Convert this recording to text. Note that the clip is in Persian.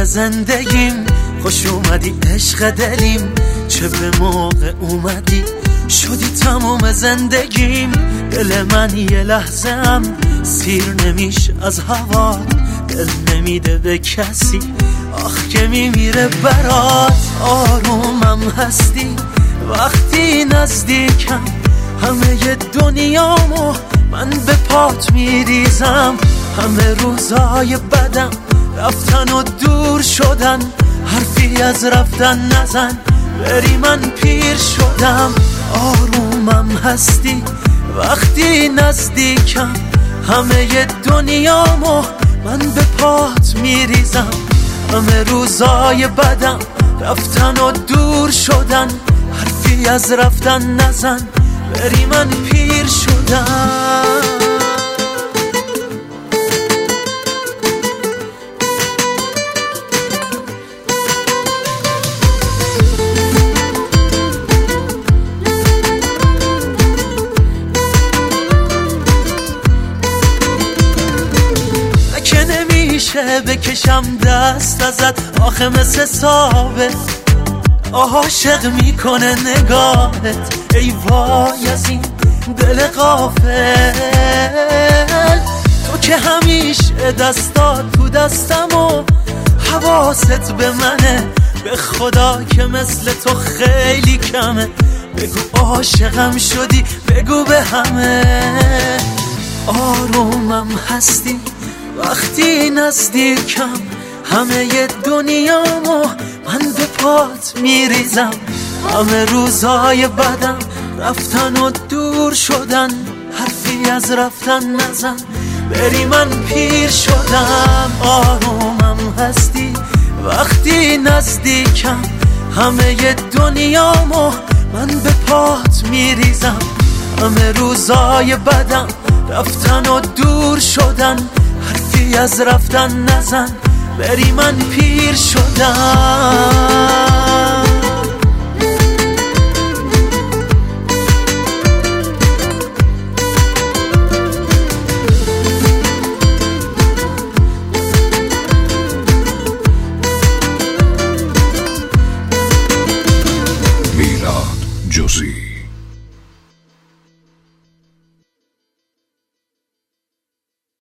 زندگیم، خوش اومدی عشق دلیم، چه به موقع اومدی شدی تموم زندگیم. دل من یه لحظه هم سیر نمیشه از هوا، دل نمیده به کسی آخ که میمیره برات. آرومم هستی وقتی نزدیکم، همه دنیامو من به پات میریزم. همه روزای بدم رفتن و دور شدن، حرفی از رفتن نزن بری من پیر شدم. آرومم هستی وقتی نزدیکم، همه دنیامو من به پات میریزم. همه روزای بدم رفتن و دور شدن، حرفی از رفتن نزن بری من پیر شدم. بکشم دست ازت آخه مثل ثابت، عاشق میکنه نگاهت. ای وای از این دل غافل، تو که همیشه دستات تو دستم و حواست به منه. به خدا که مثل تو خیلی کمه، بگو عاشقم شدی بگو به همه. آرومم هستی وقتی نزدیکم، همه دنیامو من به پات میریزم. همه روزای بدم رفتن و دور شدن، حرفی از رفتن نزن بری من پیر شدم. آرومم هستی وقتی نزدیکم، همه دنیامو من به پات میریزم. همه روزای بدم رفتن و دور شدن، حرفی از رفتن نزن بری من پیر شدم.